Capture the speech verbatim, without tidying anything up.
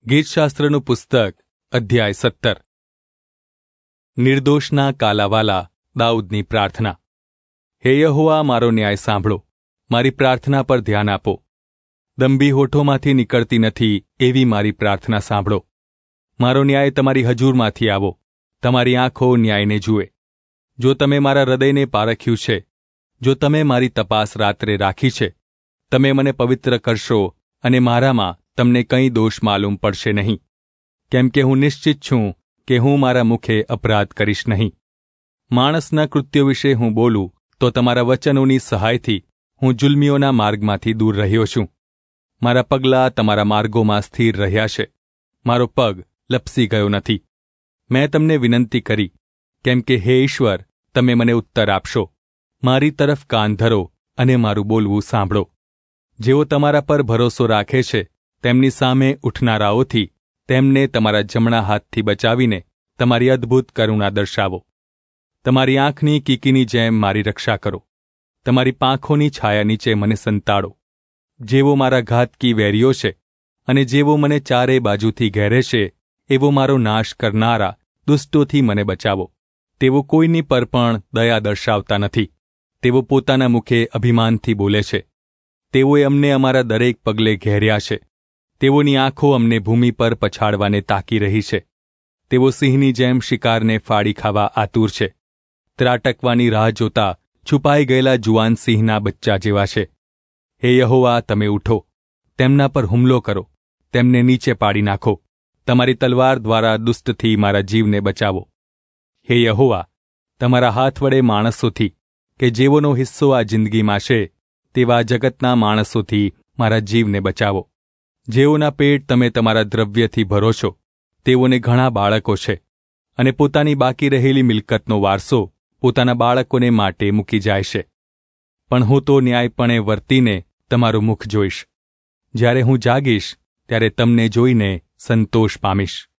ગીતશાસ્ત્રનું પુસ્તક અધ્યાય સત્તર. નિર્દોષના કાલાવાલા દાઉદની પ્રાર્થના. હે યહોવા, મારો ન્યાય સાંભળો, મારી પ્રાર્થના પર ધ્યાન આપો. દંભી હોઠોમાંથી નીકળતી નથી એવી મારી પ્રાર્થના સાંભળો. મારો ન્યાય તમારી હજૂરમાંથી આવો, તમારી આંખો ન્યાયને જુએ. જો તમે મારા હૃદયને પારખ્યું છે, જો તમે મારી તપાસ રાત્રે રાખી છે, તમે મને પવિત્ર કરશો અને મારામાં તમને કંઈ દોષ માલુમ પડશે નહીં, કેમ કે હું નિશ્ચિત છું કે હું મારા મુખે અપરાધ કરીશ નહીં. માણસના કૃત્યો વિશે હું બોલું તો તમારા વચનોની સહાયથી હું જુલ્મીઓના માર્ગમાંથી દૂર રહ્યો છું. મારા પગલાં તમારા માર્ગોમાં સ્થિર રહ્યા છે, મારો પગ લપસી ગયો નથી. મેં તમને વિનંતી કરી, કેમ કે હે ઈશ્વર, તમે મને ઉત્તર આપશો. મારી તરફ કાન ધરો અને મારું બોલવું સાંભળો. જેઓ તમારા પર ભરોસો રાખે છે તેમની સામે ઉઠનારાઓથી તેમને તમારા જમણા હાથથી બચાવીને તમારી અદ્ભુત કરુણા દર્શાવો. તમારી આંખની કીકીની જેમ મારી રક્ષા કરો. તમારી પાંખોની છાયા નીચે મને સંતાડો. જેવો મારા ઘાતકી વેરીઓ છે અને જેવો મને ચારે બાજુથી ઘેરે છે, એવો મારો નાશ કરનારા દુષ્ટોથી મને બચાવો. તેઓ કોઈની પર પણ દયા દર્શાવતા નથી. તેઓ પોતાના મુખે અભિમાનથી બોલે છે. તેઓએ અમને અમારા દરેક પગલે ઘેર્યા છે. તેઓની આંખો અમને ભૂમિ પર પછાડવાને તાકી રહી છે. તેઓ સિંહની જેમ શિકારને ફાડી ખાવા આતુર છે. ત્રાટકવાની રાહ જોતા છુપાઈ ગયેલા જુવાન સિંહના બચ્ચા જેવા છે. હે યહોવા, તમે ઉઠો, તેમના પર હુમલો કરો, તેમને નીચે પાડી નાખો. તમારી તલવાર દ્વારા દુષ્ટથી મારા જીવને બચાવો. હે યહોવા, તમારા હાથ વડે માણસોથી કે જેઓનો હિસ્સો આ જિંદગીમાં છે તેવા જગતના માણસોથી મારા જીવને બચાવો. જેઓના પેટ તમે તમારા દ્રવ્યથી ભરો છો, તેઓને ઘણા બાળકો છે અને પોતાની બાકી રહેલી મિલકતનો વારસો પોતાના બાળકોને માટે મૂકી જાય છે. પણ હું તો ન્યાયપણે વર્તીને તમારું મુખ જોઈશ. જ્યારે હું જાગીશ ત્યારે તમને જોઈને સંતોષ પામીશ.